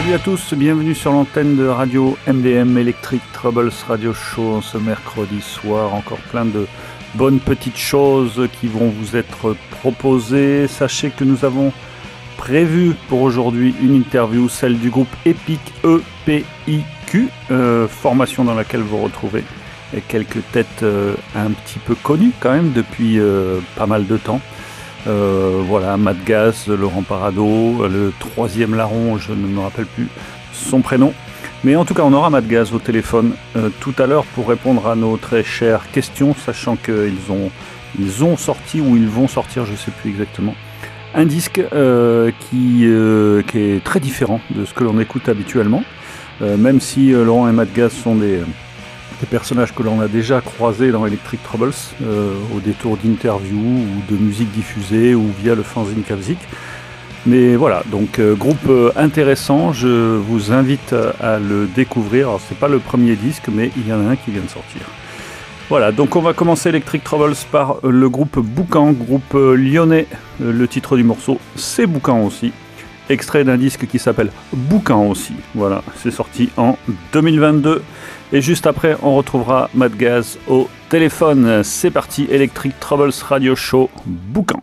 Salut à tous, bienvenue sur l'antenne de Radio MDM Electric Troubles Radio Show ce mercredi soir. Encore plein de bonnes petites choses qui vont vous être proposées. Sachez que nous avons prévu pour aujourd'hui une interview, celle du groupe EPIQ, E-P-I-Q, formation dans laquelle vous retrouvez quelques têtes un petit peu connues quand même depuis pas mal de temps. Voilà, Matt Gaz, Laurent Parado, le troisième larron, je ne me rappelle plus son prénom. Mais en tout cas, on aura Matt Gaz au téléphone tout à l'heure pour répondre à nos très chères questions, sachant qu'ils ont sorti ou ils vont sortir, je ne sais plus exactement, un disque qui est très différent de ce que l'on écoute habituellement. Même si Laurent et Matt Gaz sont des personnages que l'on a déjà croisés dans Electric Troubles au détour d'interviews ou de musique diffusée ou via le fanzine Kavzik. Mais voilà, donc groupe intéressant, je vous invite à le découvrir. Alors c'est pas le premier disque, mais il y en a un qui vient de sortir. Voilà, donc on va commencer Electric Troubles par le groupe Boucan, groupe lyonnais. Le titre du morceau, c'est Boucan aussi. Extrait d'un disque qui s'appelle Boucan aussi. Voilà, c'est sorti en 2022. Et juste après, on retrouvera Matt Gaz au téléphone. C'est parti, Electric Troubles Radio Show, Boucan.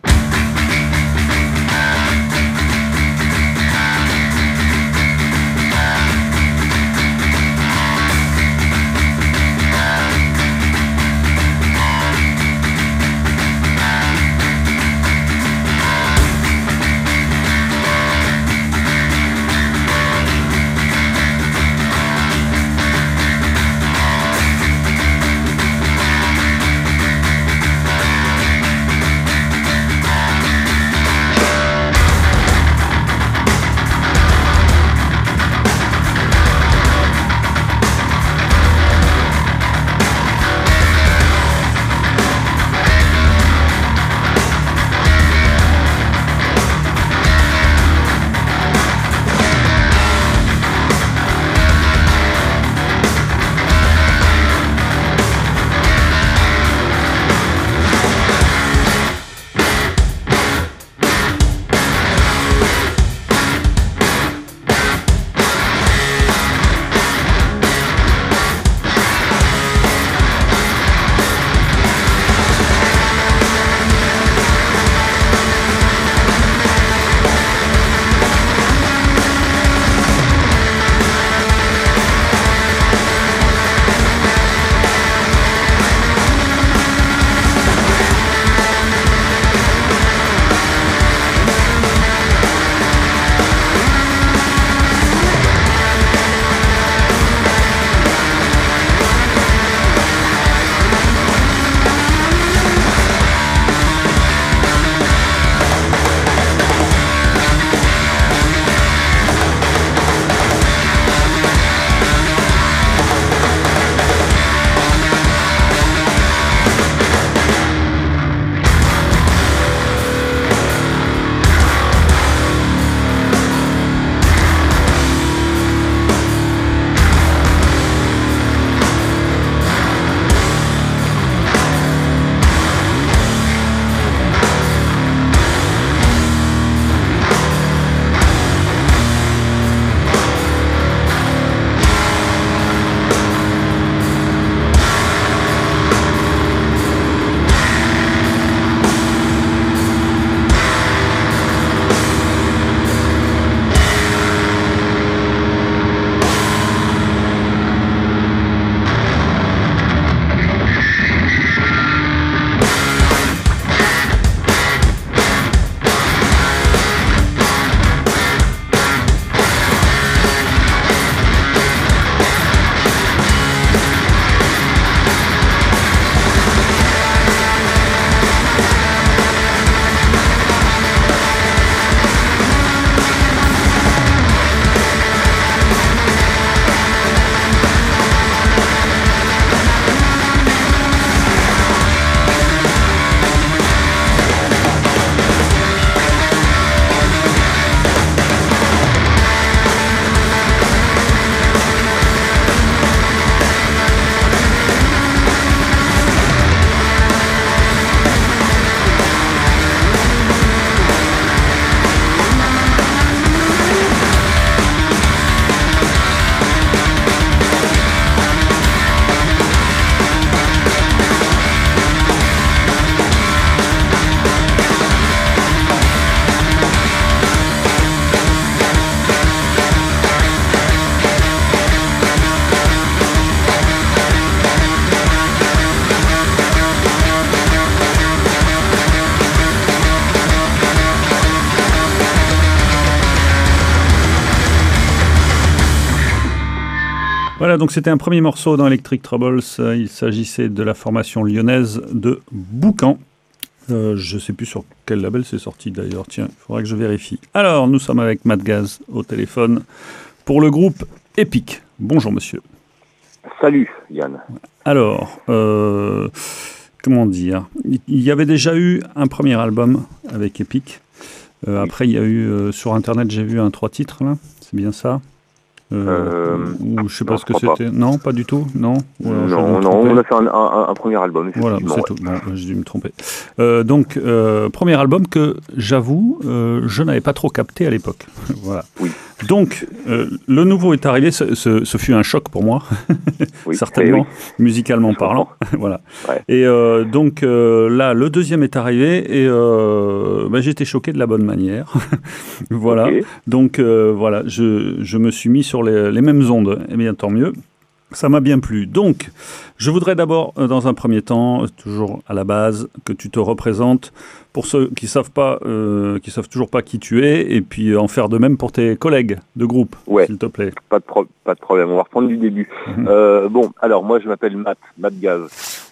Voilà, donc c'était un premier morceau dans Electric Troubles. Il s'agissait de la formation lyonnaise de Boucan. Je ne sais plus sur quel label c'est sorti d'ailleurs. Tiens, il faudra que je vérifie. Alors, nous sommes avec Matt Gaz au téléphone pour le groupe Epic. Bonjour monsieur. Salut Yann. Alors, comment dire, il y avait déjà eu un premier album avec Epic. Après, il y a eu sur Internet, j'ai vu un 3 titres là. C'est bien ça? Ou je sais pas ce que c'était. Non, pas du tout. Non. Non, on a fait un premier album. Voilà, c'est tout. Bon, j'ai dû me tromper. Donc, premier album que j'avoue, je n'avais pas trop capté à l'époque. Voilà. Oui. Donc, le nouveau est arrivé. Ce fut un choc pour moi, oui, certainement, musicalement parlant. Voilà. Ouais. Et donc là, le deuxième est arrivé et j'ai été choqué de la bonne manière. Voilà. Okay. Donc voilà, je me suis mis sur les mêmes ondes. Eh bien, tant mieux. Ça m'a bien plu. Donc, je voudrais d'abord, dans un premier temps, toujours à la base, que tu te représentes pour ceux qui savent toujours pas qui tu es, et puis en faire de même pour tes collègues de groupe, s'il te plaît. Pas de problème. On va reprendre du début. Bon, alors moi, je m'appelle Matt Gaz.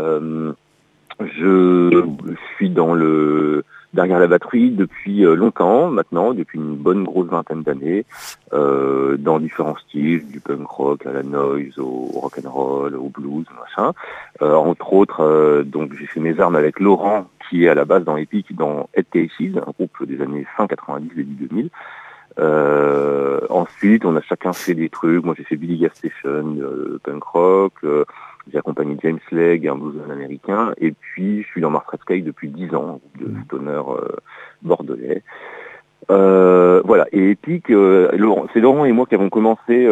Je suis derrière la batterie depuis longtemps maintenant, depuis une bonne grosse vingtaine d'années, dans différents styles, du punk rock à la noise, au rock and roll, au blues, machin. Entre autres, donc j'ai fait mes armes avec Laurent, qui est à la base dans Epic, dans Head Cases, un groupe des années fin 90, début 2000. Ensuite, on a chacun fait des trucs. Moi, j'ai fait Billy Gas Station, punk rock. J'ai accompagné James Legg, un bluesman américain, et puis je suis dans Mars Red Sky depuis 10 ans, un groupe de stoner bordelais. Voilà, et Epic, c'est Laurent et moi qui avons commencé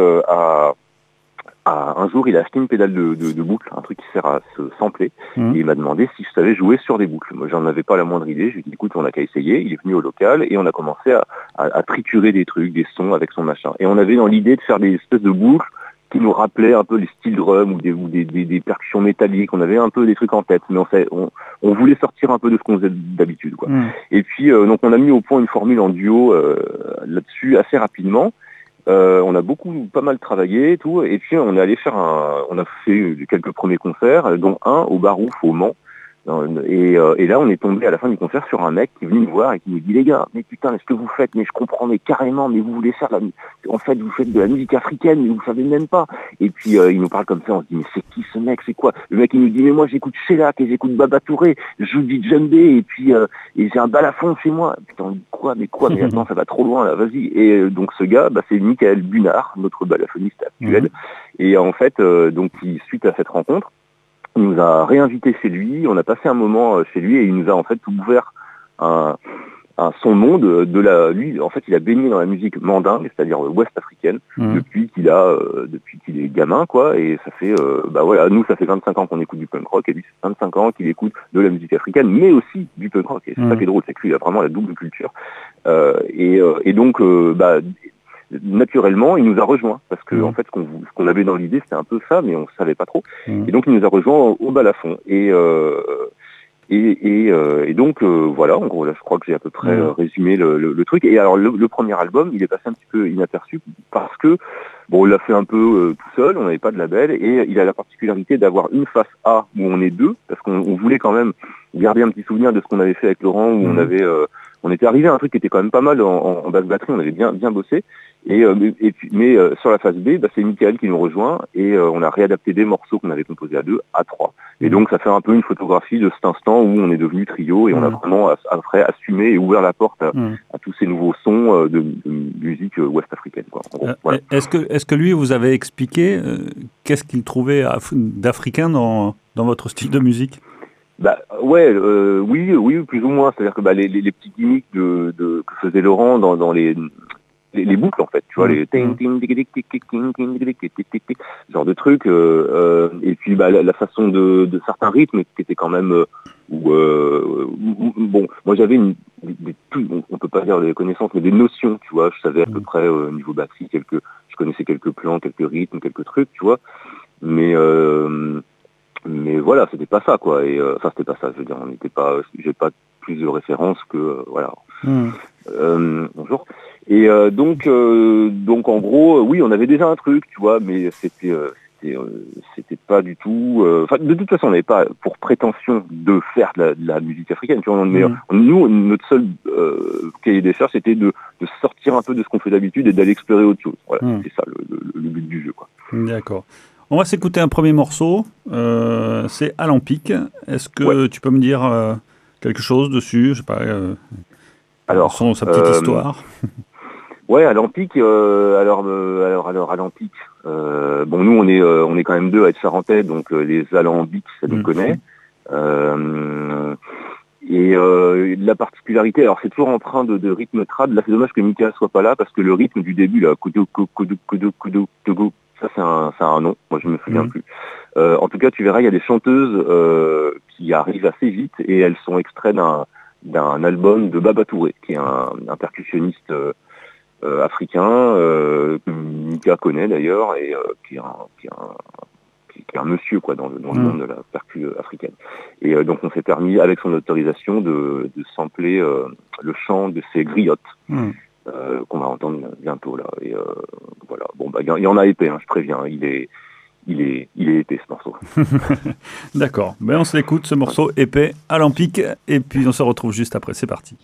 un jour, il a acheté une pédale de boucle, un truc qui sert à se sampler, et il m'a demandé si je savais jouer sur des boucles. Moi, j'en avais pas la moindre idée. Je lui ai dit, écoute, on n'a qu'à essayer. Il est venu au local et on a commencé à triturer des trucs, des sons avec son machin. Et on avait dans l'idée de faire des espèces de boucles qui nous rappelaient un peu les styles drum ou des percussions métalliques. On avait un peu des trucs en tête, mais on voulait sortir un peu de ce qu'on faisait d'habitude, quoi. Et puis, donc, on a mis au point une formule en duo là-dessus assez rapidement. On a pas mal travaillé et tout, et puis on a fait quelques premiers concerts, dont un au Barouf au Mans. Et là, on est tombé à la fin du concert sur un mec qui est venu nous voir et qui nous dit, les gars, mais putain, ce que vous faites, mais je comprends, mais carrément, mais vous voulez faire en fait, vous faites de la musique africaine, mais vous savez même pas. Et puis, il nous parle comme ça, on se dit, mais c'est qui ce mec, c'est quoi? Le mec, il nous dit, mais moi, j'écoute Sheila, et j'écoute Baba Touré, je joue du djembé, et puis, et j'ai un balafon chez moi. Putain, on dit, mais attends, ça va trop loin, là, vas-y. Et donc, ce gars, c'est Michael Bunard, notre balafoniste actuel. Et en fait, donc, suite à cette rencontre, il nous a réinvité chez lui, on a passé un moment chez lui et il nous a en fait ouvert son monde lui, en fait, il a baigné dans la musique mandingue, c'est-à-dire ouest africaine, depuis qu'il est gamin, quoi, et ça fait, nous, ça fait 25 ans qu'on écoute du punk rock, et lui, ça fait 25 ans qu'il écoute de la musique africaine, mais aussi du punk rock, et c'est ça qui est drôle, c'est que lui, il a vraiment la double culture, et donc, naturellement, il nous a rejoints parce que en fait, ce qu'on avait dans l'idée, c'était un peu ça, mais on savait pas trop. Et donc, il nous a rejoints au balafon. Et donc, voilà, en gros, là, je crois que j'ai à peu près résumé le truc. Et alors, le premier album, il est passé un petit peu inaperçu parce que, bon, on l'a fait un peu tout seul, on n'avait pas de label, et il a la particularité d'avoir une face A où on est deux, parce qu'on voulait quand même garder un petit souvenir de ce qu'on avait fait avec Laurent, où on était arrivé à un truc qui était quand même pas mal en basse batterie, on avait bien bossé. Mais sur la phase B, c'est Michael qui nous rejoint et on a réadapté des morceaux qu'on avait composés à 2 à 3. Et donc ça fait un peu une photographie de cet instant où on est devenu trio et on a vraiment après assumé et ouvert la porte à tous ces nouveaux sons de musique ouest africaine, quoi. En gros, voilà. Est-ce que lui vous avez expliqué qu'est-ce qu'il trouvait d'africain dans votre style de musique? Oui, plus ou moins. C'est-à-dire que les petits gimmicks que faisait Laurent dans les boucles, en fait, tu vois, les genre de trucs, et puis la façon de certains rythmes qui étaient quand même bon, moi j'avais on peut pas dire des connaissances, mais des notions, tu vois, je savais à peu près niveau batterie, je connaissais quelques plans, quelques rythmes, quelques trucs, tu vois, mais voilà, c'était pas ça, quoi. Et c'était pas ça, je veux dire, j'ai pas plus de références que voilà. Bonjour. Et donc en gros, oui, on avait déjà un truc, tu vois, mais c'était pas du tout. Enfin, de toute façon, on n'avait pas pour prétention de faire de la musique africaine. Tu vois, nous, notre seul cahier des charges, c'était de sortir un peu de ce qu'on fait d'habitude et d'aller explorer autre chose. Voilà, c'est ça le but du jeu, quoi. D'accord. On va s'écouter un premier morceau. C'est Alampic. Est-ce que tu peux me dire quelque chose dessus? Je sais pas. Alors, sa petite histoire. Ouais, Alampic. Alors Alampic. Bon, nous on est quand même deux à être charentais, donc les alambics, ça nous connaît. Et la particularité, alors c'est toujours empreint de rythme trad. Là, c'est dommage que Mika soit pas là parce que le rythme du début, là, ça c'est un nom. Moi, je me souviens plus. En tout cas, tu verras, il y a des chanteuses qui arrivent assez vite et elles sont extraites d'un album de Baba Touré, qui est un percussionniste africain que Mika connaît d'ailleurs et qui est un monsieur, quoi, dans le monde de la percu africaine. Et donc on s'est permis, avec son autorisation, de sampler le chant de ces griottes qu'on va entendre bientôt là. Et voilà. Bon, bah il y en a épais, hein, je préviens. Il est épais, ce morceau. D'accord. Ben on se l'écoute, ce morceau épais, Alampic, et puis on se retrouve juste après. C'est parti.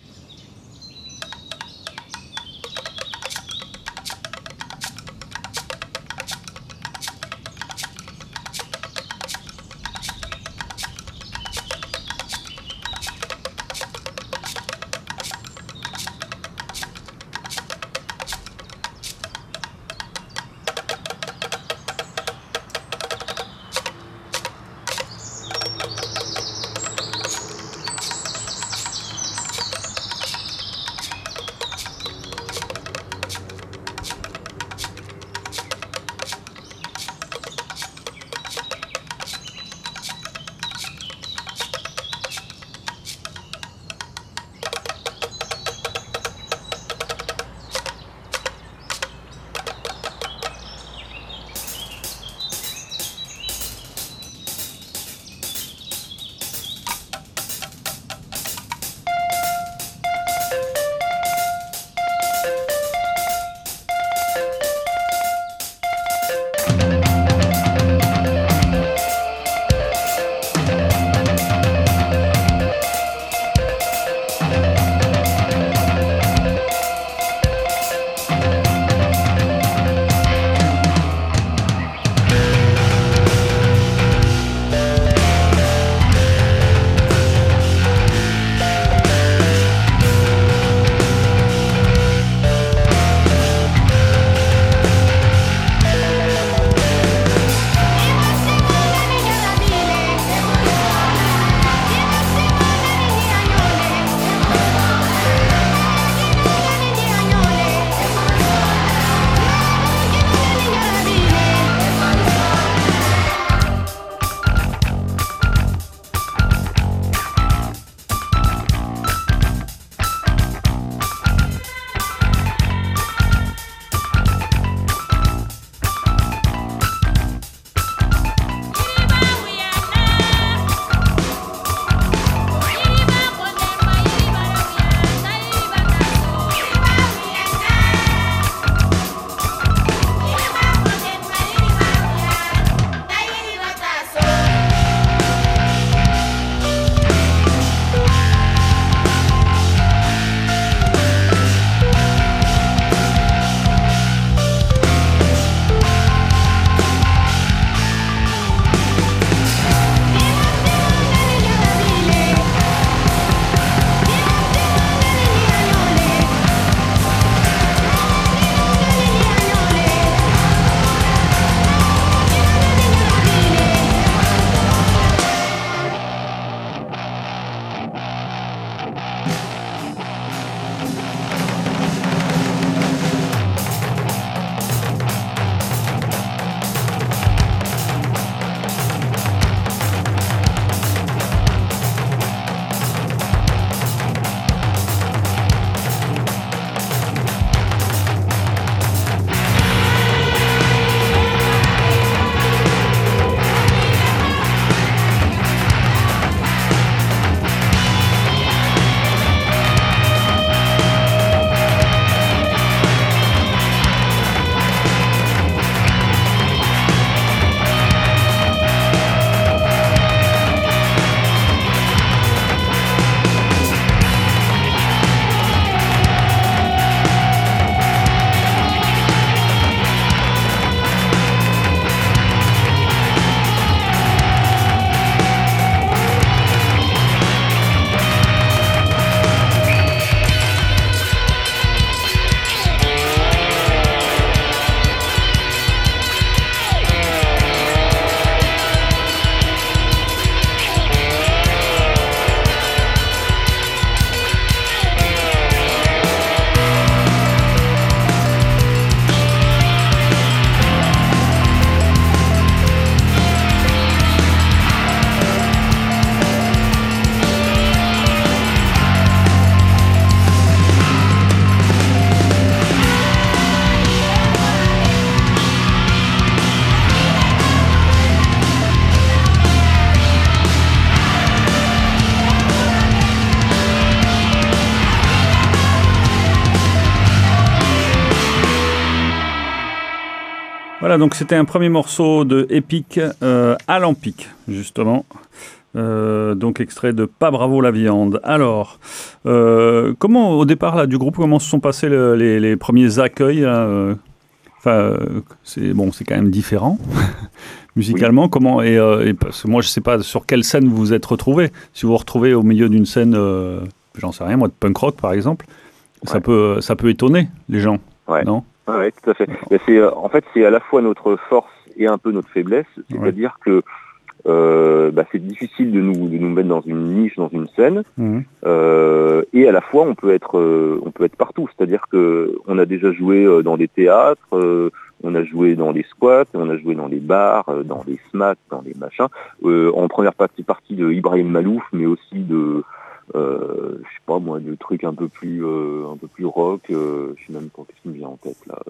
Voilà, donc c'était un premier morceau de Epic, Alampic, justement. Donc extrait de Pas bravo la viande. Alors, comment au départ là, du groupe, comment se sont passés les premiers accueils là, c'est quand même différent musicalement. Oui. Comment et parce que moi je sais pas sur quelle scène vous vous êtes retrouvés. Si vous vous retrouvez au milieu d'une scène, j'en sais rien, moi de punk rock par exemple, ouais. ça peut étonner les gens, ouais. Non ? Ouais, tout à fait. Mais en fait c'est à la fois notre force et un peu notre faiblesse, c'est-à-dire que c'est difficile de nous mettre dans une niche, dans une scène, et à la fois on peut être partout. C'est-à-dire que on a déjà joué dans des théâtres, on a joué dans des squats, on a joué dans des bars, dans des smacks, dans des machins. En première partie de Ibrahim Malouf, mais aussi de je sais pas moi, de trucs un peu plus rock. Je sais même pas qu'est-ce qui me vient en tête là.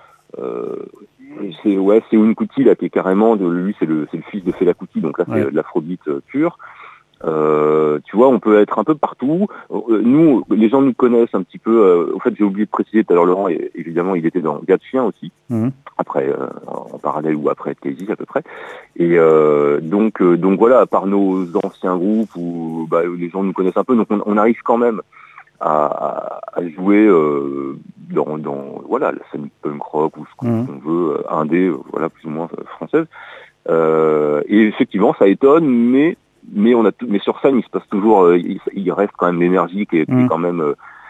C'est Seun Kuti là qui est carrément lui c'est le fils de Fela Kuti, donc là c'est de l'afrobeat pur. Tu vois, on peut être un peu partout. Nous, les gens nous connaissent un petit peu. En fait, j'ai oublié de préciser tout à l'heure, Laurent, et évidemment, il était dans Gars de Chien aussi, après, en parallèle ou après Casey à peu près. Et donc voilà, par nos anciens groupes où les gens nous connaissent un peu, donc on arrive quand même à jouer dans la scène punk rock ou ce qu'on veut, indé, plus ou moins française. Et effectivement, ça étonne, mais sur scène, il se passe toujours, il reste quand même l'énergie qui est quand même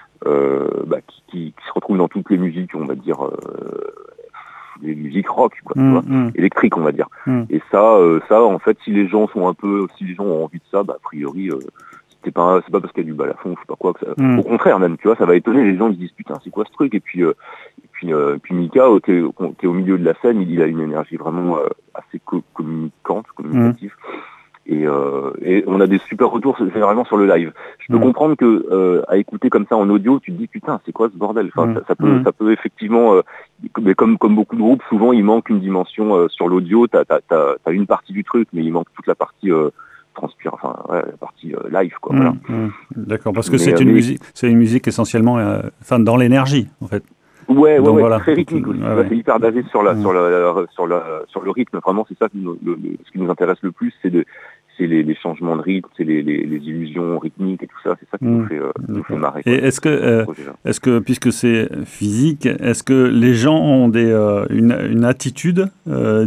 qui se retrouve dans toutes les musiques, on va dire, les musiques rock, quoi, tu vois, électriques, on va dire. Et ça, en fait, si les gens ont envie de ça, a priori, c'est pas parce qu'il y a du balafon, je sais pas quoi. Que ça, au contraire, même, tu vois, ça va étonner les gens qui disent putain, c'est quoi ce truc ? Et puis Mika, qui est au milieu de la scène, il a une énergie vraiment assez communicative. Et on a des super retours généralement sur le live. Je peux comprendre que à écouter comme ça en audio, tu te dis putain, c'est quoi ce bordel ? Enfin, ça peut effectivement, mais comme beaucoup de groupes, souvent il manque une dimension sur l'audio. T'as une partie du truc, mais il manque toute la partie la partie live, quoi. Voilà. D'accord, parce que c'est une musique essentiellement, dans l'énergie, en fait. Ouais, très rythmique aussi. C'est hyper basé sur le rythme. Vraiment, c'est ça ce qui nous intéresse le plus, c'est les changements de rythme, c'est les illusions rythmiques et tout ça. C'est ça qui nous fait marrer. Et est-ce que puisque c'est physique, est-ce que les gens ont une attitude différente ?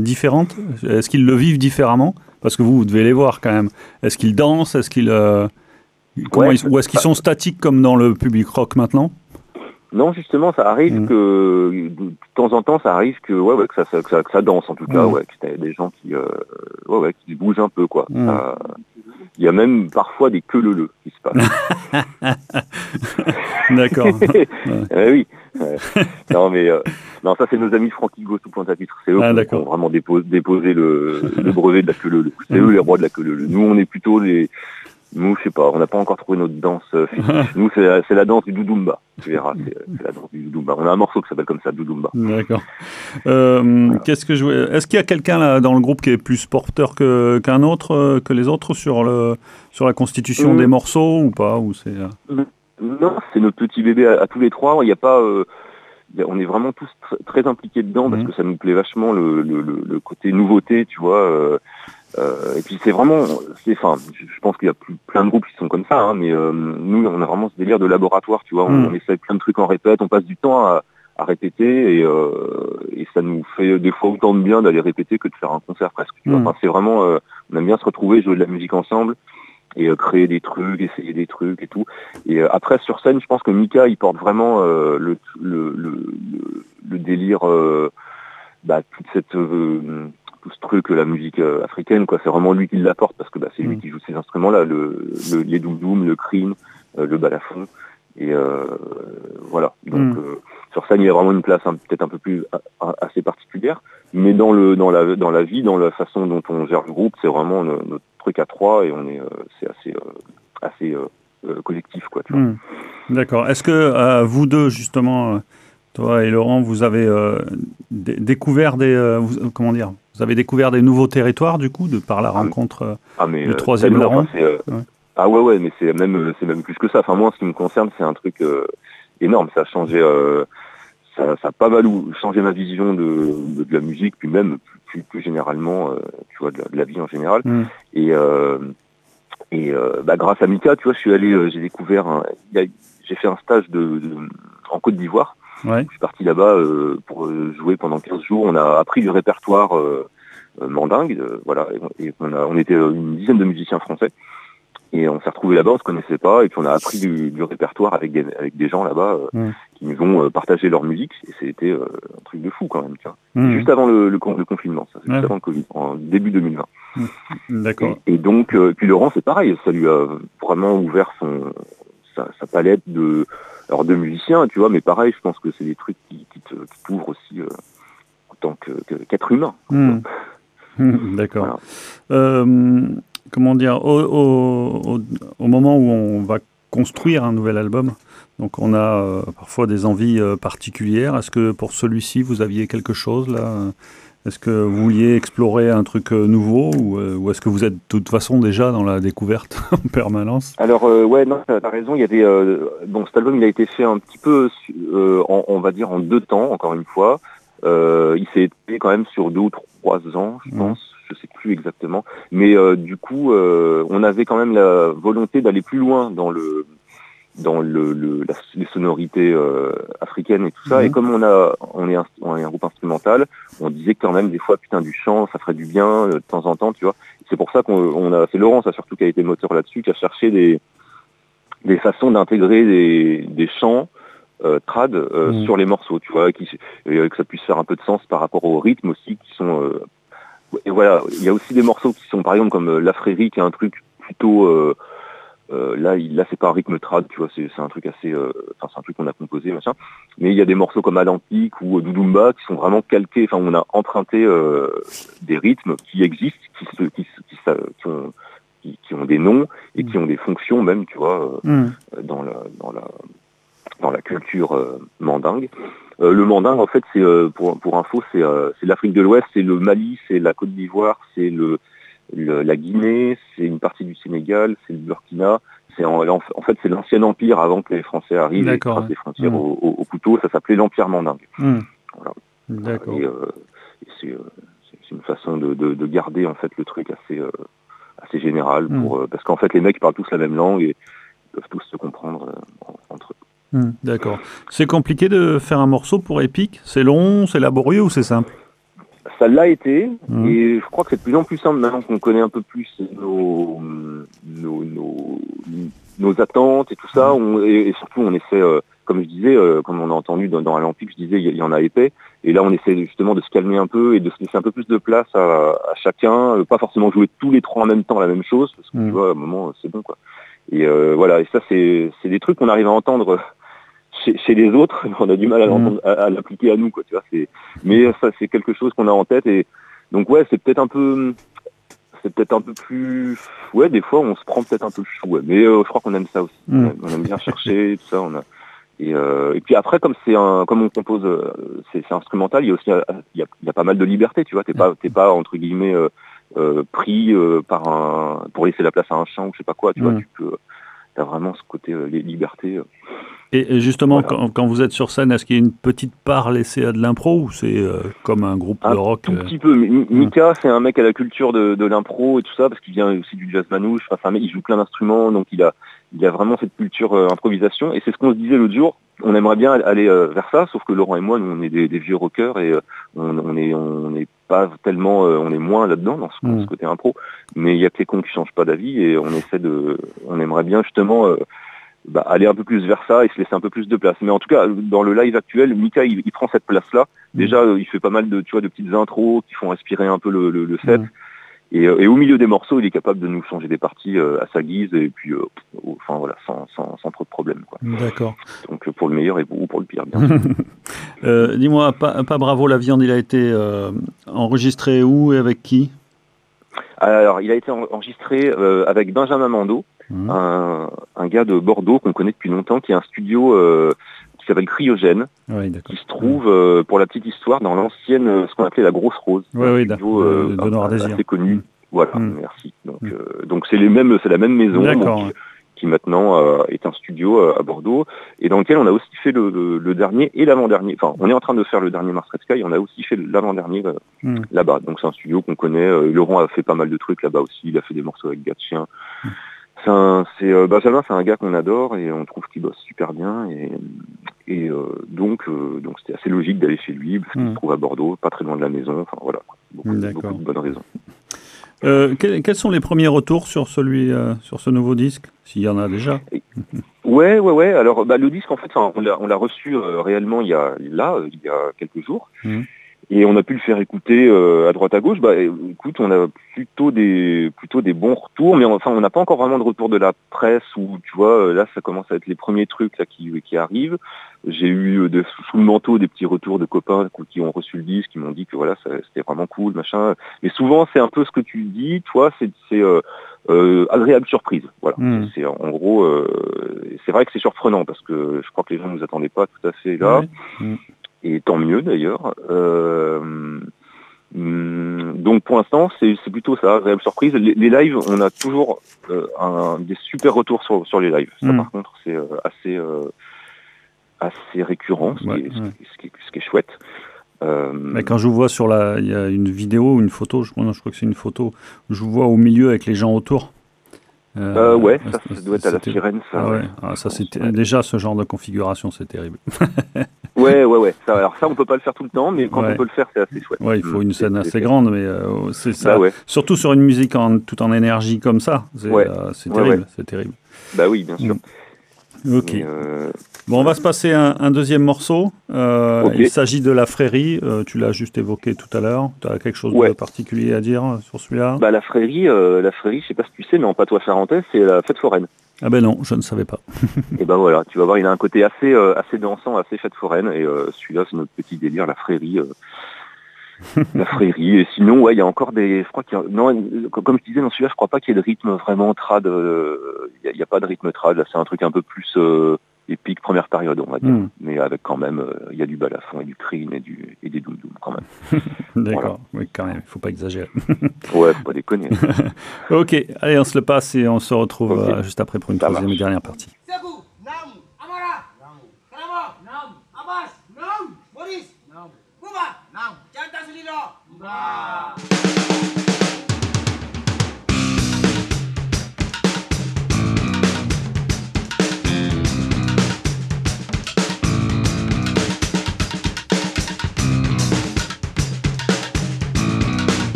Est-ce qu'ils le vivent différemment ? Parce que vous devez les voir quand même. Est-ce qu'ils dansent ? Est-ce qu'ils ou est-ce qu'ils sont statiques comme dans le public rock maintenant ? Non, justement, ça arrive que de temps en temps, ça arrive que ça danse en tout cas, que t'as des gens qui bougent un peu, quoi. Il y a même parfois des queue-leu-leu qui se passent. D'accord. Oui. Non, ça c'est nos amis Frankie Ghost ou Pointe-à-Pitre. C'est eux qui ont vraiment déposé le brevet de la queue-leu-leu. C'est eux les rois de la queue-leu-leu. Nous, on est plutôt Nous, je sais pas, on n'a pas encore trouvé notre danse fétiche. Nous, c'est la danse du doudoumba. Tu verras, c'est la danse du doudoumba. On a un morceau qui s'appelle comme ça, doudoumba. D'accord. Est-ce qu'il y a quelqu'un là dans le groupe qui est plus porteur qu'un autre, que les autres sur la constitution des morceaux ou pas, ou c'est Non, c'est notre petit bébé à tous les trois. Il n'y a pas. On est vraiment tous très impliqués dedans parce que ça nous plaît vachement le côté nouveauté, tu vois. Et puis c'est vraiment, je pense qu'il y a plein de groupes qui sont comme ça, hein, mais nous on a vraiment ce délire de laboratoire, tu vois, on essaie plein de trucs en répète, on passe du temps à répéter et ça nous fait des fois autant de bien d'aller répéter que de faire un concert presque. Tu vois. Enfin, c'est vraiment, on aime bien se retrouver, jouer de la musique ensemble et créer des trucs, essayer des trucs et tout. Et après sur scène, je pense que Mika il porte vraiment le délire, toute cette tout ce truc, la musique africaine, quoi. C'est vraiment lui qui l'apporte parce que c'est lui qui joue ces instruments-là, les doum-doum, le crine, le balafon, et voilà. Donc sur scène, il y a vraiment une place peut-être un peu plus assez particulière, mais dans la vie, dans la façon dont on gère le groupe, c'est vraiment notre truc à trois et c'est assez collectif, quoi. Tu vois. D'accord. Est-ce que vous deux, justement, toi et Laurent, vous avez découvert vous avez découvert des nouveaux territoires, du coup, par la rencontre du troisième larron. Mais c'est même plus que ça. Enfin, moi, en ce qui me concerne, c'est un truc énorme. Ça a changé ça a pas mal changé ma vision de la musique, puis même plus généralement, tu vois, de la vie en général. Et grâce à Mika, tu vois, je suis allé, j'ai découvert, j'ai fait un stage en Côte d'Ivoire. Ouais. Je suis parti là-bas pour jouer pendant 15 jours. On a appris du répertoire mandingue, voilà. Et on était une dizaine de musiciens français. Et on s'est retrouvés là-bas, on se connaissait pas, et puis on a appris du répertoire avec des gens là-bas qui nous ont partagé leur musique, et c'était un truc de fou quand même, tu vois. Juste avant le confinement, ça, c'est juste avant le Covid, en début 2020. D'accord. Et donc, puis Laurent, c'est pareil, ça lui a vraiment ouvert sa palette de musiciens, tu vois, mais pareil, je pense que c'est des trucs qui t'ouvrent aussi en tant qu'être humain. D'accord. Voilà. Comment dire, au moment où on va construire un nouvel album, donc on a parfois des envies particulières. Est-ce que pour celui-ci, vous aviez quelque chose là ? Est-ce que vous vouliez explorer un truc nouveau ou est-ce que vous êtes de toute façon déjà dans la découverte en permanence ? Alors ouais, non, t'as raison. Il y avait cet album, il a été fait un petit peu, on va dire en 2 temps, encore une fois. Il s'est fait quand même sur 2 ou 3 ans, je pense. Je sais plus exactement, mais du coup, on avait quand même la volonté d'aller plus loin dans les sonorités africaines et tout ça. Et comme on est un groupe instrumental, on disait que quand même des fois, putain, du chant, ça ferait du bien de temps en temps, tu vois. C'est pour ça c'est Laurent, ça surtout qui a été moteur là-dessus, qui a cherché des façons d'intégrer des chants trad sur les morceaux, tu vois, que ça puisse faire un peu de sens par rapport au rythme aussi, qui sont et voilà, il y a aussi des morceaux qui sont par exemple comme La Frérie, qui est un truc plutôt là c'est pas un rythme trad, tu vois, c'est un truc assez c'est un truc qu'on a composé, machin, mais il y a des morceaux comme Alampic ou Doudoumba qui sont vraiment calqués, on a emprunté des rythmes qui existent, qui ont des noms et qui ont des fonctions même, tu vois, dans la culture mandingue. Le mandingue, en fait, c'est pour info, c'est l'Afrique de l'Ouest, c'est le Mali, c'est la Côte d'Ivoire, c'est la Guinée, c'est une partie du Sénégal, c'est le Burkina. En fait, c'est l'ancien empire avant que les Français arrivent et tracent les frontières au couteau. Ça s'appelait l'Empire mandingue. Voilà. D'accord. Et c'est une façon de garder en fait le truc assez général parce qu'en fait les mecs parlent tous la même langue et ils peuvent tous se comprendre entre eux. D'accord. C'est compliqué de faire un morceau pour Epic ? C'est long, c'est laborieux ou c'est simple ? Ça l'a été, et je crois que c'est de plus en plus simple maintenant qu'on connaît un peu plus nos attentes et tout ça. Et surtout, on essaie, comme je disais, comme on a entendu dans Alampic, je disais, il y en a épais. Et là, on essaie justement de se calmer un peu et de se laisser un peu plus de place à chacun. Pas forcément jouer tous les 3 en même temps la même chose, parce que tu vois, à un moment, c'est bon, quoi. Et voilà, et ça, c'est des trucs qu'on arrive à entendre chez les autres, on a du mal à l'appliquer à nous, quoi, tu vois. Mais ça, c'est quelque chose qu'on a en tête, et donc ouais, c'est peut-être un peu plus, ouais, des fois on se prend peut-être un peu le chou, ouais. Mais je crois qu'on aime ça aussi. On aime bien chercher tout ça. Et puis après, comme on compose, c'est instrumental, il y a aussi il y a pas mal de liberté, tu vois. T'es pas entre guillemets pris pour laisser la place à un chant ou je sais pas quoi, tu vois. T'as vraiment ce côté les libertés. Et justement, voilà. quand vous êtes sur scène, est-ce qu'il y a une petite part laissée à de l'impro ou c'est comme un groupe de rock Un tout petit peu. Mika, c'est un mec à la culture de l'impro et tout ça, parce qu'il vient aussi du jazz manouche. Enfin, c'est un mec, il joue plein d'instruments, donc il a vraiment cette culture improvisation. Et c'est ce qu'on se disait l'autre jour. On aimerait bien aller vers ça, sauf que Laurent et moi, nous, on est des vieux rockers et on est pas tellement, on est moins là-dedans dans ce côté impro. Mais il y a que les cons qui changent pas d'avis et on aimerait bien justement aller un peu plus vers ça et se laisser un peu plus de place. Mais en tout cas, dans le live actuel, Mika, il prend cette place-là. Déjà, il fait pas mal de petites intros qui font respirer un peu le set. Et au milieu des morceaux, il est capable de nous changer des parties à sa guise et puis, enfin voilà, sans trop de problèmes, quoi. D'accord. Donc pour le meilleur ou pour le pire, bien sûr. Dis-moi, pas Bravo la viande, il a été enregistré où et avec qui ? Alors, il a été enregistré avec Benjamin Mando, un gars de Bordeaux qu'on connaît depuis longtemps, qui a un studio qui s'appelle Cryogène, qui se trouve, pour la petite histoire, dans l'ancienne, ce qu'on appelait la Grosse Rose, un studio de Noir Désir. assez connu. Voilà, merci. Donc c'est la même maison qui maintenant est un studio à Bordeaux, et dans lequel on a aussi fait le dernier et l'avant-dernier. Enfin, on est en train de faire le dernier Mars Red Sky, on a aussi fait l'avant-dernier là-bas. Donc c'est un studio qu'on connaît. Laurent a fait pas mal de trucs là-bas aussi, il a fait des morceaux avec Gatchien. Benjamin, c'est un gars qu'on adore et on trouve qu'il bosse super bien donc c'était assez logique d'aller chez lui parce qu'il se trouve à Bordeaux, pas très loin de la maison. Enfin voilà, beaucoup de bonnes raisons. Quels sont les premiers retours sur sur ce nouveau disque, s'il y en a déjà? Ouais. Alors le disque en fait, on l'a reçu réellement il y a quelques jours. Et on a pu le faire écouter à droite à gauche. Écoute, on a plutôt des bons retours, mais enfin on n'a pas encore vraiment de retour de la presse où tu vois là ça commence à être les premiers trucs là qui arrivent. J'ai eu sous le manteau des petits retours de copains qui ont reçu le disque, qui m'ont dit que voilà c'était vraiment cool machin. Mais souvent c'est un peu ce que tu dis, toi c'est agréable surprise. Voilà. C'est en gros c'est vrai que c'est surprenant parce que je crois que les gens ne nous attendaient pas tout à fait là. Et tant mieux d'ailleurs. Donc pour l'instant c'est plutôt ça, agréable surprise. Les lives, on a toujours des super retours sur les lives. Ça par contre c'est assez récurrent, ce qui est chouette. Mais quand je vous vois il y a une vidéo ou une photo, je crois que c'est une photo, je vous vois au milieu avec les gens autour. Ça doit être à la sirène, ça. Ça c'était déjà ce genre de configuration, c'est terrible. Ouais. Alors ça, on peut pas le faire tout le temps, mais quand on peut le faire, c'est assez chouette. Ouais, il faut une scène assez grande, mais c'est ça. Surtout sur une musique tout en énergie comme ça, c'est terrible, c'est terrible. Bah oui, bien sûr. Ok. Bon, on va se passer un deuxième morceau. Il s'agit de La Frérie. Tu l'as juste évoqué tout à l'heure. Tu as quelque chose de particulier à dire sur celui-là? La Frérie, je sais pas si tu sais, mais en patois charentais, c'est la fête foraine. Ah ben non, je ne savais pas. Et ben voilà, tu vas voir, il a un côté assez dansant, assez fête foraine. Et celui-là, c'est notre petit délire, La Frérie. La Frérie. Et sinon, il y a encore des... Je crois qu'il y a... Non, comme je disais, dans celui-là, je crois pas qu'il y ait de rythme vraiment trad. Il n'y a pas de rythme trad. Là, c'est un truc un peu plus épique, première période, on va dire. Mais avec quand même, il y a du balafon et du crine et des doum-doum quand même. D'accord, oui, quand même, il faut pas exagérer. Ouais, faut pas déconner. Ok, allez, on se le passe et on se retrouve juste après pour une troisième et dernière partie.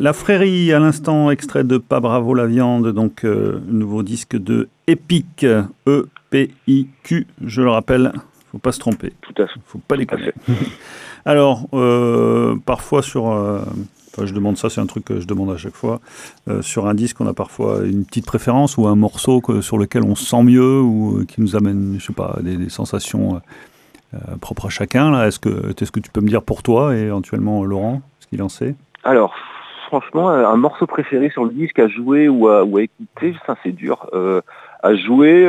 La Frérie, à l'instant, extrait de Pas Bravo la viande, donc nouveau disque de Epic, E-P-I-Q, je le rappelle, faut pas se tromper. Tout à fait. Faut pas déconner. Alors, parfois sur... je demande ça, c'est un truc que je demande à chaque fois. Sur un disque, on a parfois une petite préférence ou un morceau sur lequel on se sent mieux ou qui nous amène, je sais pas, des sensations propres à chacun. Là. Est-ce que tu peux me dire pour toi et éventuellement Laurent, ce qu'il en sait? Alors, franchement, un morceau préféré sur le disque à jouer ou à écouter, ça c'est dur. À jouer,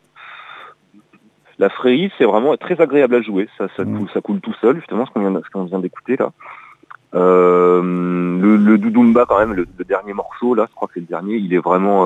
la Frérie, c'est vraiment très agréable à jouer. Ça coule tout seul, justement, ce qu'on vient d'écouter là. Le Doudoumba quand même, le dernier morceau là, je crois que c'est le dernier, il est vraiment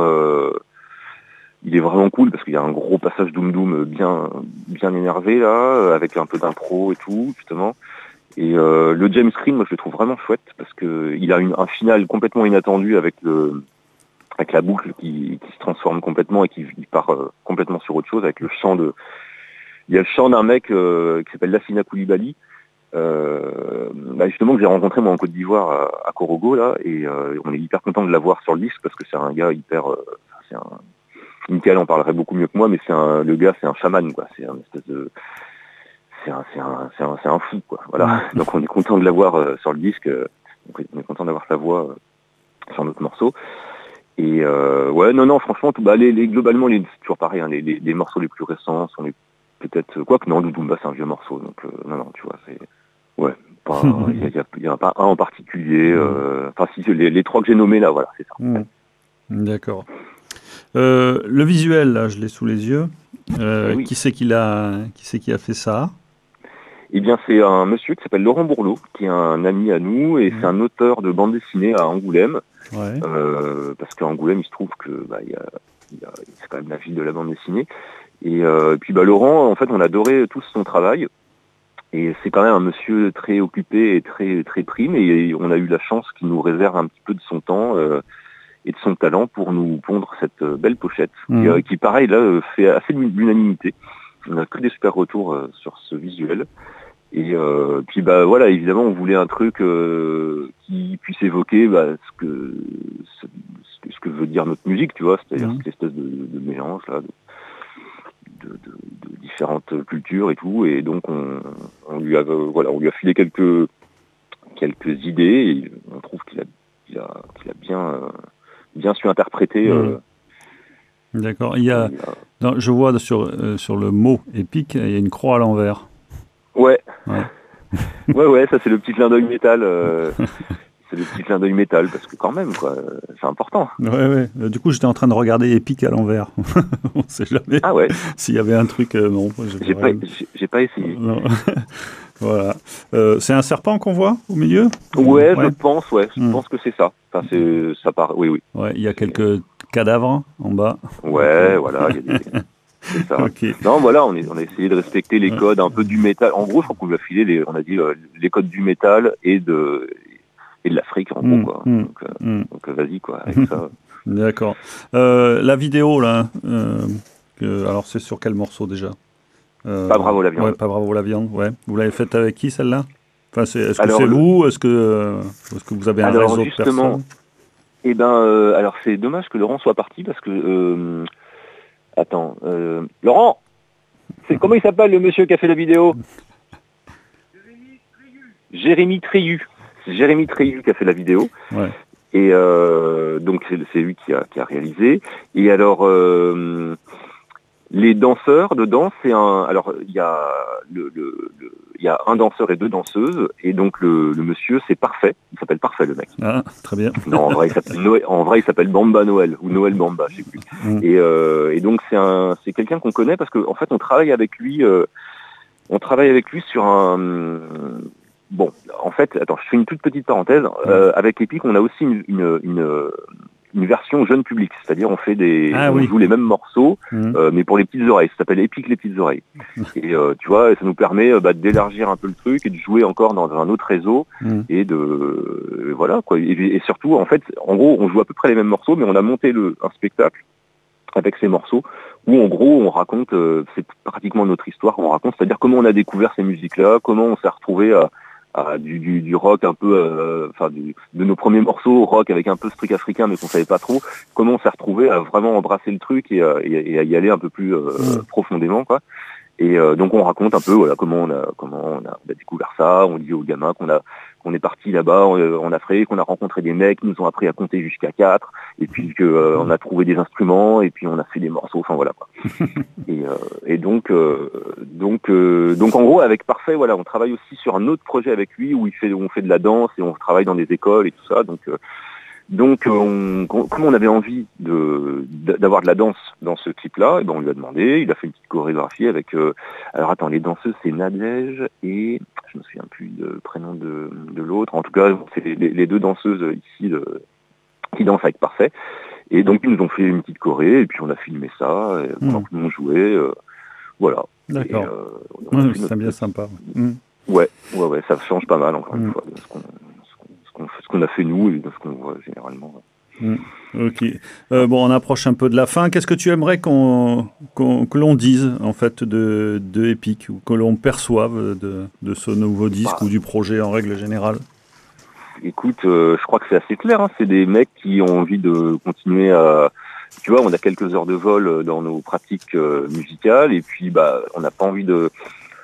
cool parce qu'il y a un gros passage Doom Doom bien énervé là, avec un peu d'impro et tout justement. Et le James Green, moi je le trouve vraiment chouette parce que il a un final complètement inattendu avec la boucle qui se transforme complètement et qui part complètement sur autre chose avec il y a le chant d'un mec qui s'appelle Lassina Coulibaly. Justement que j'ai rencontré moi en Côte d'Ivoire à Korogo là et on est hyper content de l'avoir sur le disque parce que c'est un gars Michael en parlerait beaucoup mieux que moi mais le gars c'est un chaman quoi, c'est un espèce de c'est un fou quoi, voilà. Donc on est content de l'avoir sur le disque, on est content d'avoir sa voix sur notre morceau et non franchement globalement c'est toujours pareil hein, les morceaux les plus récents sont peut-être quoi que non, Doudoumba c'est un vieux morceau donc non tu vois c'est il n'y a pas un en particulier. Enfin, si les trois que j'ai nommés là, voilà, c'est ça. D'accord. Le visuel, là, je l'ai sous les yeux. Oui. Qui c'est qui a fait ça? Eh bien, c'est un monsieur qui s'appelle Laurent Bourlot, qui est un ami à nous, et c'est un auteur de bande dessinée à Angoulême. Ouais. Parce qu'à Angoulême, il se trouve que c'est quand même la ville de la bande dessinée. Et puis Laurent, en fait, on adorait tous son travail. Et c'est quand même un monsieur très occupé et très très pris, mais on a eu la chance qu'il nous réserve un petit peu de son temps et de son talent pour nous pondre cette belle pochette qui pareil là fait assez l'unanimité. On a que des super retours sur ce visuel. Et puis voilà, évidemment on voulait un truc qui puisse évoquer ce que veut dire notre musique, tu vois, c'est-à-dire cette espèce de mélange là. De différentes cultures et tout, et donc on lui a filé quelques idées et on trouve qu'il a bien su interpréter. D'accord. Je vois sur le mot épique, il y a une croix à l'envers. Ouais, ça c'est le petit clin d'œil métal. C'est le petit clin d'œil métal parce que quand même quoi, c'est important. Ouais. Du coup, j'étais en train de regarder Epic à l'envers. On ne sait jamais. Ah ouais. S'il y avait un truc, non. J'ai pas essayé. Non. Voilà. C'est un serpent qu'on voit au milieu. Ouais, je pense. Ouais, je pense que c'est ça. Enfin, ça part. Oui. Ouais, il y a quelques cadavres en bas. Ouais, voilà. Il y a des. C'est ça. Okay. Non, voilà, on a essayé de respecter les codes un peu du métal. En gros, je crois qu'on lui a filé on a dit les codes du métal et de l'Afrique en gros quoi. Donc vas-y quoi avec ça. D'accord. La vidéo là, alors c'est sur quel morceau déjà? Pas Bravo la viande. Ouais, Pas Bravo la viande. Ouais. Vous l'avez faite avec qui celle-là? Enfin, est-ce que c'est vous? Est-ce que vous avez un réseau de personnes? Alors c'est dommage que Laurent soit parti parce que attends, Laurent, comment il s'appelle le monsieur qui a fait la vidéo? Jérémy Treillu. C'est Jérémy Treillu qui a fait la vidéo. Ouais. Et donc c'est lui qui a réalisé. Et alors les danseurs dedans, alors il y a un danseur et deux danseuses. Et donc le monsieur c'est Parfait. Il s'appelle Parfait le mec. Ah, très bien. Non, en vrai il s'appelle Bamba Noël ou Noël Bamba, je sais plus. Et donc c'est quelqu'un qu'on connaît parce qu'en fait on travaille avec lui. Sur un. Bon, en fait, attends, je fais une toute petite parenthèse. Avec Epic, on a aussi une version jeune public, c'est-à-dire on fait on joue les mêmes morceaux, mais pour les petites oreilles. Ça s'appelle Epic les petites oreilles. Et tu vois, ça nous permet d'élargir un peu le truc et de jouer encore dans un autre réseau et voilà quoi. Et surtout, en fait, en gros, on joue à peu près les mêmes morceaux, mais on a monté un spectacle avec ces morceaux où en gros on raconte, c'est pratiquement notre histoire qu'on raconte, c'est-à-dire comment on a découvert ces musiques-là, comment on s'est retrouvé du rock un peu, de nos premiers morceaux rock avec un peu ce truc africain mais qu'on savait pas trop, comment on s'est retrouvé à vraiment embrasser le truc et à y aller un peu plus profondément, quoi. Et donc on raconte un peu comment on a découvert ça. On dit aux gamins qu'on est parti là-bas en Afrique, qu'on a rencontré des mecs qui nous ont appris à compter jusqu'à 4, et puis que on a trouvé des instruments et puis on a fait des morceaux. Enfin voilà, quoi. et donc en gros avec Parfait, voilà, on travaille aussi sur un autre projet avec lui où on fait de la danse et on travaille dans des écoles et tout ça. Donc, comme on avait envie d'avoir de la danse dans ce clip-là, et ben on lui a demandé, il a fait une petite chorégraphie avec. Alors attends, les danseuses c'est Nadège et je me souviens plus du prénom de l'autre. En tout cas, c'est les deux danseuses ici qui dansent avec Parfait. Et donc ils nous ont fait une petite choré et puis on a filmé ça pendant que nous on jouait. Voilà. D'accord. C'est bien sympa. Ouais, ça change pas mal encore une fois de ce qu'on a fait nous et de ce qu'on voit généralement. Ok. On approche un peu de la fin. Qu'est-ce que tu aimerais que l'on dise en fait de Epic, ou que l'on perçoive de ce nouveau disque ou du projet en règle générale? Écoute, je crois que c'est assez clair. Hein. C'est des mecs qui ont envie de continuer à... Tu vois, on a quelques heures de vol dans nos pratiques musicales et puis on n'a pas envie de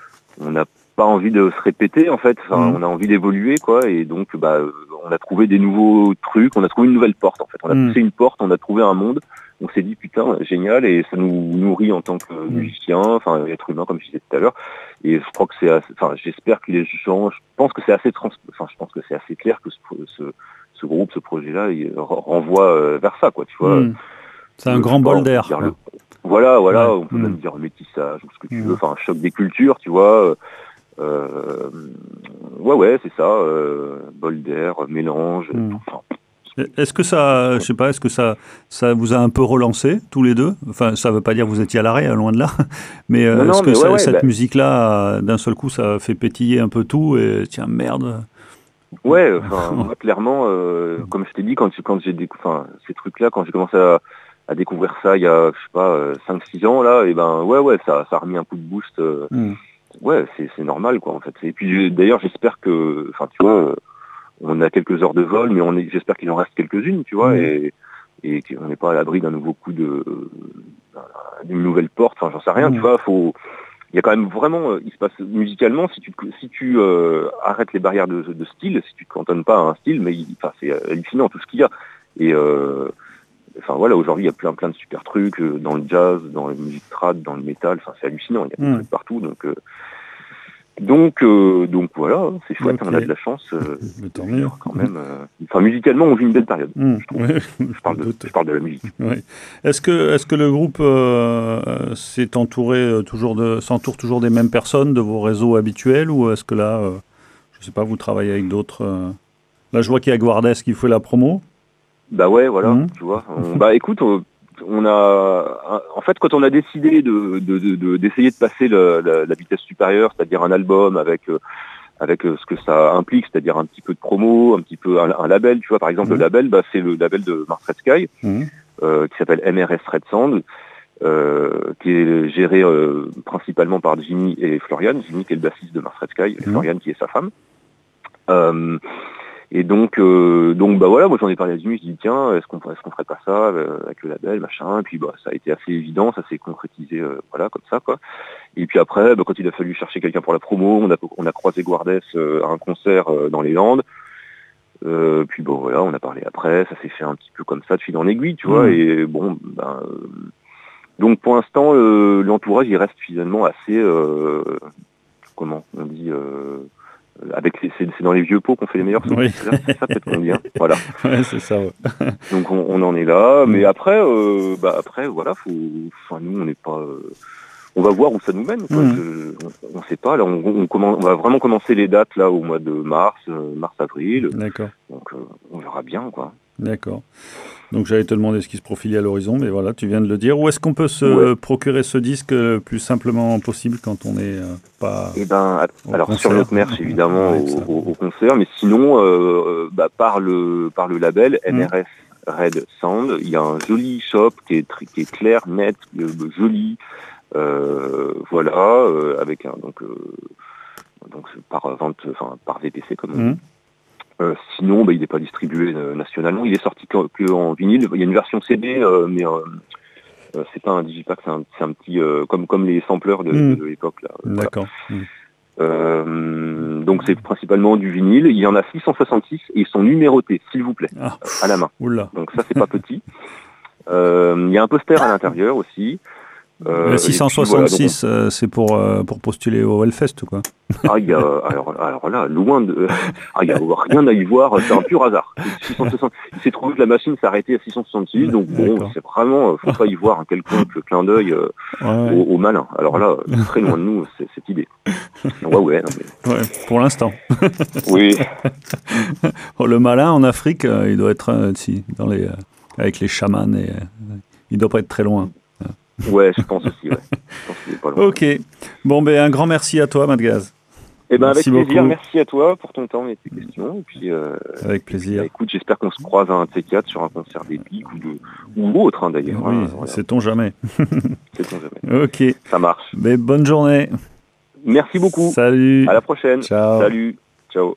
se répéter en fait. Enfin, on a envie d'évoluer, quoi. Et donc on a trouvé des nouveaux trucs, on a trouvé une nouvelle porte en fait. On a poussé une porte, on a trouvé un monde. On s'est dit putain, génial, et ça nous nourrit en tant que musicien, enfin être humain comme je disais tout à l'heure. Et je crois que j'espère que les gens, je pense que c'est assez clair que ce groupe, ce projet-là, il renvoie vers ça, quoi. Tu vois. C'est un grand bol d'air. Voilà, on peut même dire métissage ou ce que tu veux, enfin un choc des cultures, tu vois. C'est ça, bol d'air, mélange. Est-ce que ça, je sais pas, est-ce que ça vous a un peu relancé tous les deux? Enfin, ça veut pas dire que vous étiez à l'arrêt, loin de là, mais est-ce que cette musique-là, d'un seul coup, ça fait pétiller un peu tout et tiens, merde. Ouais, moi, clairement, comme je t'ai dit, quand j'ai découvert ces trucs-là, quand j'ai commencé à découvrir ça il y a, je sais pas, 5-6 ans, là, et ça a remis un coup de boost. Ouais, c'est normal, quoi, en fait. Et puis, d'ailleurs, j'espère que, tu vois, on a quelques heures de vol, mais j'espère qu'il en reste quelques-unes, tu vois, et qu'on n'est pas à l'abri d'un nouveau coup d'une nouvelle porte, enfin, j'en sais rien, tu vois, il y a quand même vraiment, il se passe musicalement, si tu arrêtes les barrières de style, si tu te cantonnes pas à un style, mais c'est hallucinant tout ce qu'il y a. Et aujourd'hui, il y a plein de super trucs dans le jazz, dans la musique trad, dans le métal, c'est hallucinant, il y a des trucs partout, donc voilà, c'est chouette, on a de la chance. Tant mieux. Quand même. Musicalement, on vit une belle période. Je parle de la musique. Oui. Est-ce que le groupe s'entoure toujours des mêmes personnes de vos réseaux habituels, ou est-ce que là, je sais pas, vous travaillez avec d'autres Là, je vois qu'il y a Guardès qui fait la promo. Ouais, voilà, tu vois. Écoute. On a, en fait, quand on a décidé d'essayer de passer la vitesse supérieure, c'est-à-dire un album avec ce que ça implique, c'est-à-dire un petit peu de promo, un petit peu un label, tu vois, par exemple, le label, c'est le label de Mars Red Sky, qui s'appelle MRS Red Sound, qui est géré principalement par Jimmy et Florian. Jimmy qui est le bassiste de Mars Red Sky, et Florian qui est sa femme. Et donc voilà, moi j'en ai parlé à Jimmy, je dis tiens, est-ce qu'on ferait pas ça avec le label, machin, et puis ça a été assez évident, ça s'est concrétisé, comme ça, quoi. Et puis après, quand il a fallu chercher quelqu'un pour la promo, on a croisé Guardès à un concert dans les Landes, puis voilà, on a parlé après, ça s'est fait un petit peu comme ça, de fil en aiguille, tu vois, et donc pour l'instant, l'entourage il reste finalement assez, comment on dit, c'est dans les vieux pots qu'on fait les meilleurs sons. Oui. C'est ça peut-être qu'on dit. Hein. Voilà. Ouais, c'est ça. Ouais. Donc on en est là, mais après voilà, nous on n'est pas. On va voir où ça nous mène. Quoi. On sait pas. Là, on va vraiment commencer les dates là au mois de mars, avril. D'accord. Donc on verra bien, quoi. D'accord. Donc j'allais te demander ce qui se profilait à l'horizon, mais voilà, tu viens de le dire. Où est-ce qu'on peut se procurer ce disque le plus simplement possible quand on n'est pas alors concert, sur notre merch évidemment au concert, mais sinon par le label MRS Red Sound, il y a un joli shop qui est clair, net, joli, avec donc par vente, par VPC comme on dit. Sinon, il n'est pas distribué nationalement. Il est sorti que en vinyle. Il y a une version CD, mais c'est pas un digipack, c'est un petit comme les sampleurs de l'époque là. D'accord. Donc c'est principalement du vinyle. Il y en a 666 et ils sont numérotés, s'il vous plaît, à la main. Oula. Donc ça c'est pas petit. Il y a un poster à l'intérieur aussi. 666, voilà, c'est pour postuler au Hellfest, quoi. Alors là, loin de... il n'y a rien à y voir, c'est un pur hasard. 660, il s'est trouvé que la machine s'est arrêtée à 666, donc bon, c'est vraiment, faut pas y voir un quelconque clin d'œil au malin. Alors là, très loin de nous, cette idée. Ouais, pour l'instant. Oui. Le malin en Afrique, il doit être avec les chamans, et il doit pas être très loin. Ouais, je pense aussi, ouais. Je pense qu'il est pas loin. Ok. Bon, un grand merci à toi, Madgaz. Avec plaisir, beaucoup. Merci à toi pour ton temps et tes questions. Et puis, avec plaisir. Écoute, j'espère qu'on se croise à un de ces quatre sur un concert d'Epic ou autre, d'ailleurs. Oui, sait-on jamais. Sait-on jamais. Ok. Ça marche. Bonne journée. Merci beaucoup. Salut. À la prochaine. Ciao. Salut. Ciao.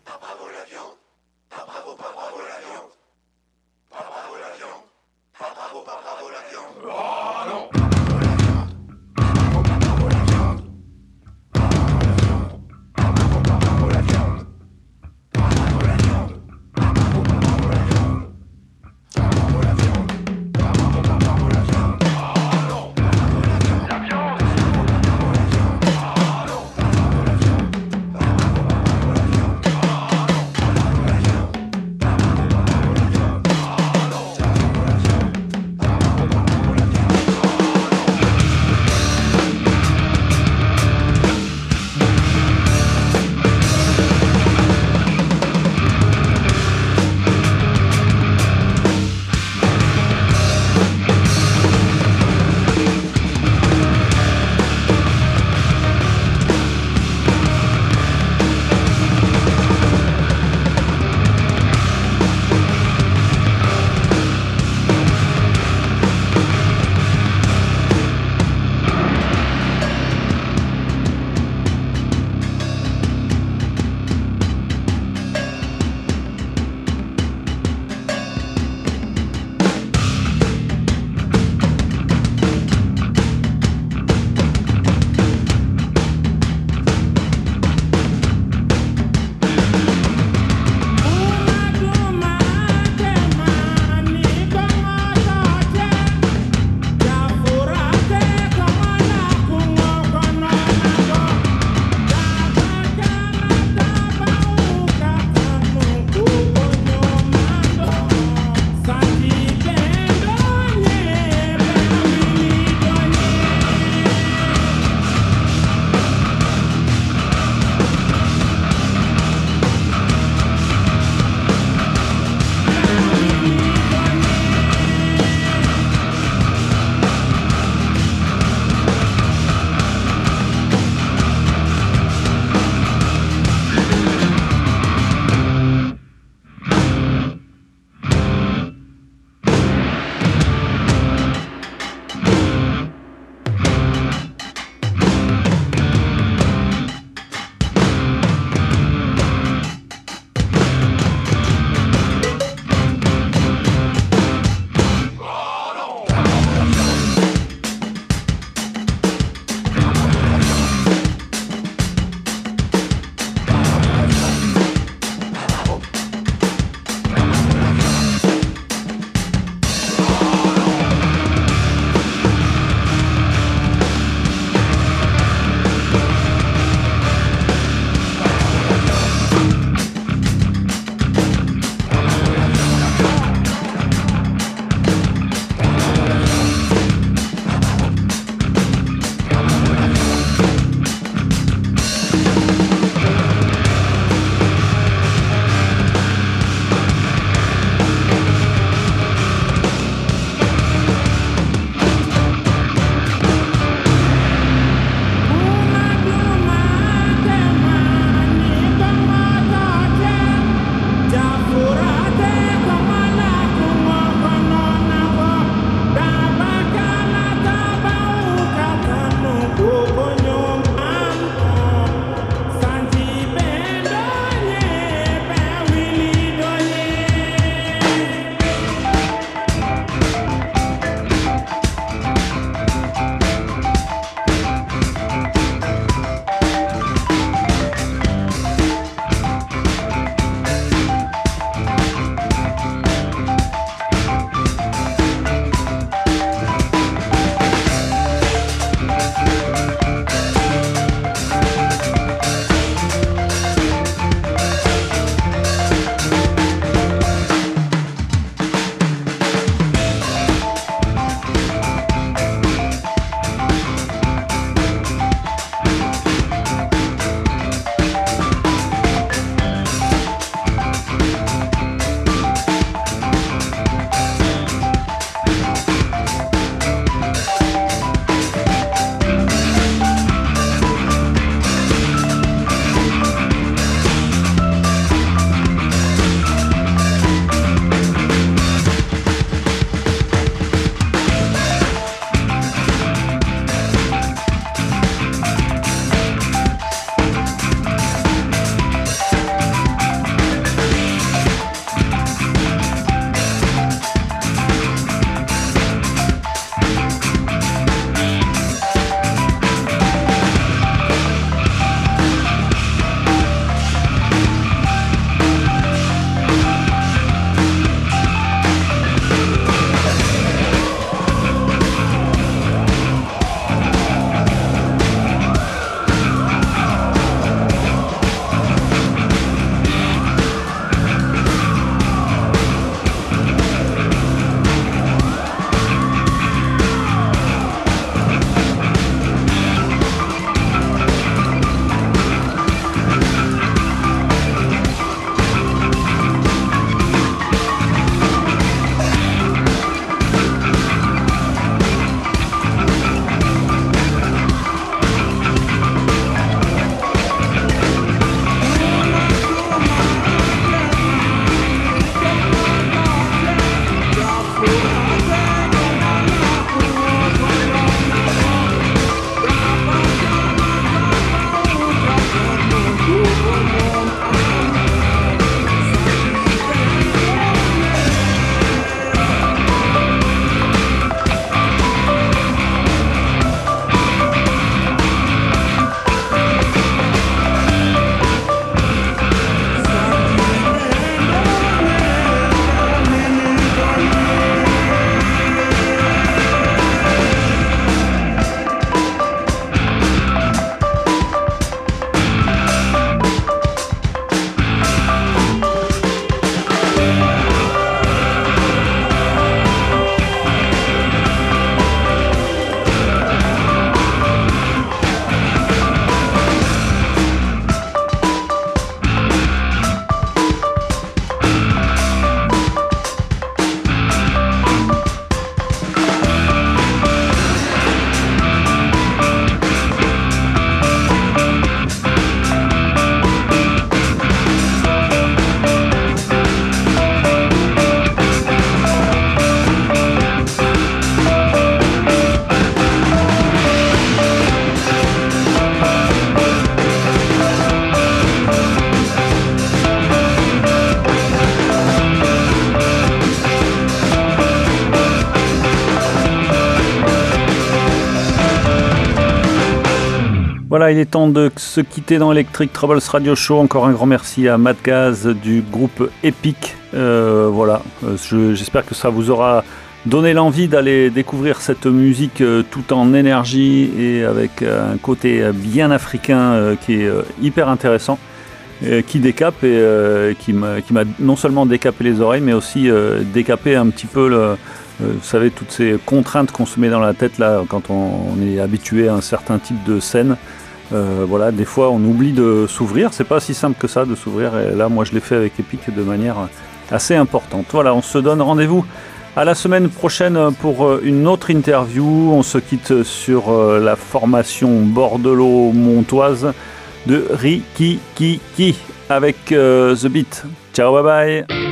Voilà, il est temps de se quitter dans Electric Troubles Radio Show. Encore un grand merci à Matt Gaz du groupe Epic. J'espère que ça vous aura donné l'envie d'aller découvrir cette musique tout en énergie et avec un côté bien africain qui est hyper intéressant, qui décape et qui m'a non seulement décapé les oreilles, mais aussi décapé un petit peu vous savez, toutes ces contraintes qu'on se met dans la tête là quand on est habitué à un certain type de scène. Voilà, des fois on oublie de s'ouvrir, c'est pas si simple que ça de s'ouvrir, et là moi je l'ai fait avec Epic de manière assez importante. Voilà, on se donne rendez-vous à la semaine prochaine pour une autre interview. On se quitte sur la formation bordelot-montoise de Rikiki avec The Beat. Ciao, bye bye.